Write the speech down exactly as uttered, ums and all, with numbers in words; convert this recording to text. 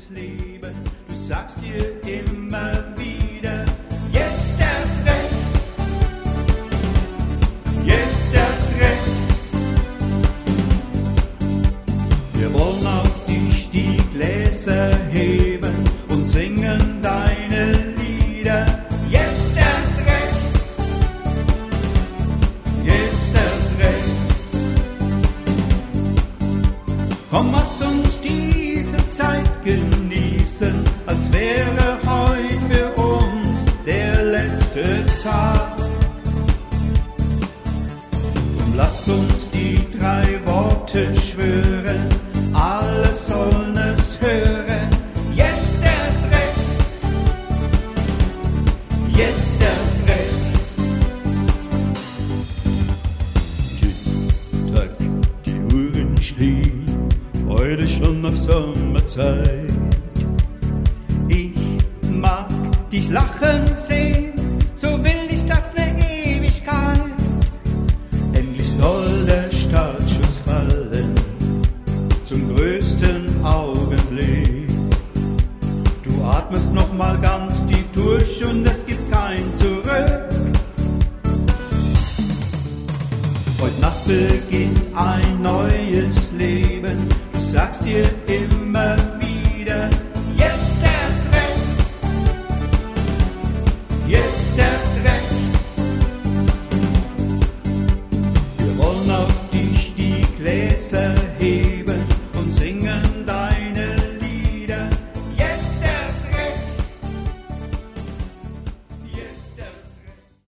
neues Leben. Du sagst dir immer wieder, jetzt erst recht, jetzt erst recht. Wir wollen auf dich die Gläser heben und singen deine Lieder. Jetzt erst recht, jetzt erst recht. Komm, lass uns diese Zeit genießen, als wäre heute für uns der letzte Tag. Und lass uns die drei Worte schwören, alle sollen es hören. Jetzt erst recht, jetzt erst recht. Tick-Tack, die Uhren stehen, heute schon auf Sommerzeit. Ich mag dich lachen sehen, so will ich das ne Ewigkeit. Endlich soll der Startschuss fallen, zum größten Augenblick. Du atmest noch mal ganz tief durch und es gibt kein Zurück. Heute Nacht beginnt ein neues Leben. Du sagst dir immer wieder,